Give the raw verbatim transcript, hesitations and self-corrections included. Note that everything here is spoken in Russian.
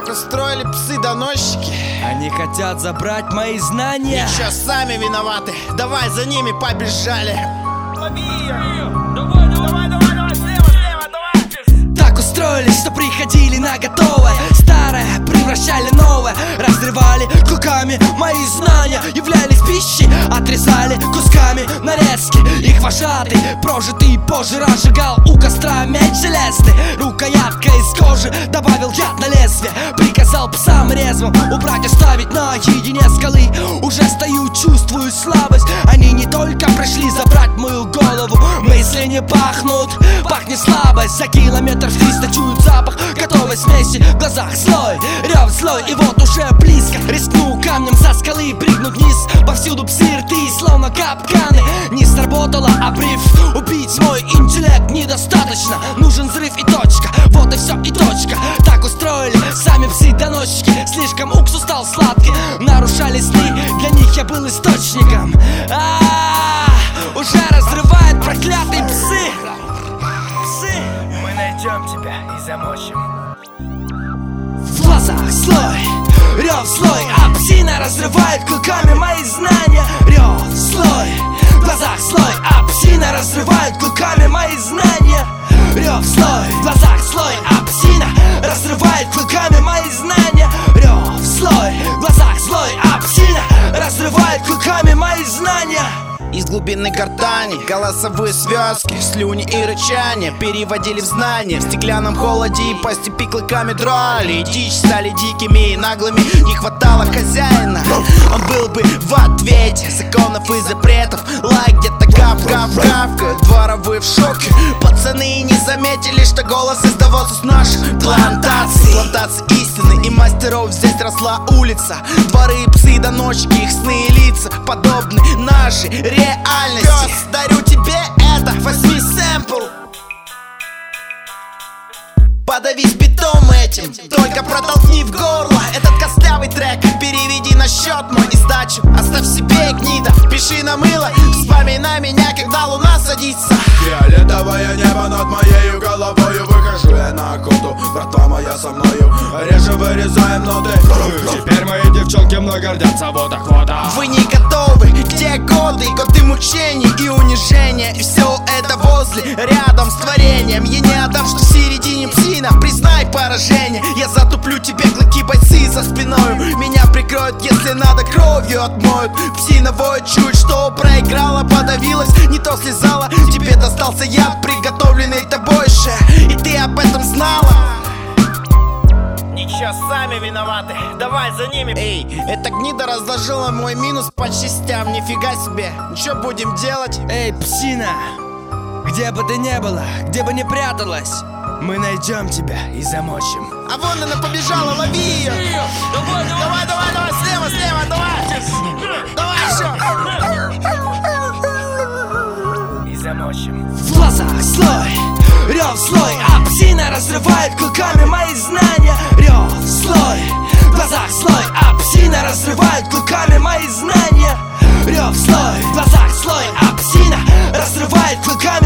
Так устроили псы-доносчики. Они хотят забрать мои знания. Ничего, сами виноваты. Давай за ними побежали. Лови ее! Давай, давай, давай, давай, слева, слева, давай! Так устроились, что приходили на готовое. Старое превращали новое. Разрывали клыками мои знания. Являлись пищей, отрезали кусками нарезки. Их вожатый, прожитый позже, разжигал у костра меч железный. Рукоятка из кожи, добавил яд на лезвие. Приказал псам резвым убрать, оставить наедине скалы. Уже стою, чувствую слабость. Они не только пришли забрать мою голову. Мысли не пахнут, пахнет слабость. За километр триста чуют запах готовой смеси. В глазах злой, рев злой, и вот уже близко. Рискну камнем со скалы прыгнуть вниз. Повсюду псы рты, словно капканы. Не сработало, обрыв, убить мой интеллект недостаточно. Нужен взрыв и точка, вот и все и точка. Так устроили сами псы-доносчики. Слишком уксус стал сладкий, нарушали сны, для них я был источником. А-а-а, уже разрывают проклятые псы. Псы. Мы найдем тебя и замочим. В глазах слой, рев слой, а псина разрывает клыками мои знания. Рев слой, в глазах слой, а псина разрывает клыками мои знания. Рев слой, в глазах слой, а псина разрывает клыками мои знания. Рев слой, в глазах слой, а псина разрывает клыками мои знания. Из глубины гортани голосовые связки, слюни и рычания переводили в знания. В стеклянном холоде и по степи клыками драли. Дичь стали дикими и наглыми, не хватало хозяина. Он был бы в ответе законов и запретов. Лай где-то гав-гав-гавкают, дворовые в шоке. Пацаны не заметили, что голос издавался с наших плантаций. Плантации истины и мастеров, здесь росла улица. Дворы, псы-доносчики, их сны и лица подобны нашей реальности. Пёс, дарю тебе это, возьми сэмпл. Подавись битом этим, только протолкни в горло этот костлявый трек. Переведи на счет мой и сдачу, оставь себе гнида. Пиши на мыло, вспоминай меня, когда луна садится. Фиолетовое небо над моею головою. Выхожу я на охоту, братва моя со мною. Реже вырезаем ноты. Теперь мои девчонки мной гордятся, вот охота. Вы не готовы, где годы, годы мучений и унижения. И все это возле, рядом с творением. Я не отдам, что в середине псина. Признай поражение, я затуплю тебе клыки, бойцы за спиною. Меня прикроют, если надо, кровью отмоют. Псина воет, чует, что проиграла, подавилась, не то слезала. Тебе достался яд, приготовленный тобой же, и ты об этом знала. Ничего, сами виноваты. Давай за ними. Эй, эта гнида разложила мой минус по частям. Нифига себе, ну что будем делать? Эй, псина, где бы ты ни была, где бы ни пряталась, мы найдем тебя и замочим. А вон она побежала, лови ее. Давай, Давай, давай, давай, слева, слева, давай. Давай еще. и замочим. В глазах слой, рев слой, а псина разрывает клыками мои знания. Рев слой, в глазах слой, а псина разрывает клыками мои знания. Рев слой, в глазах слой, а псина разрывает клыками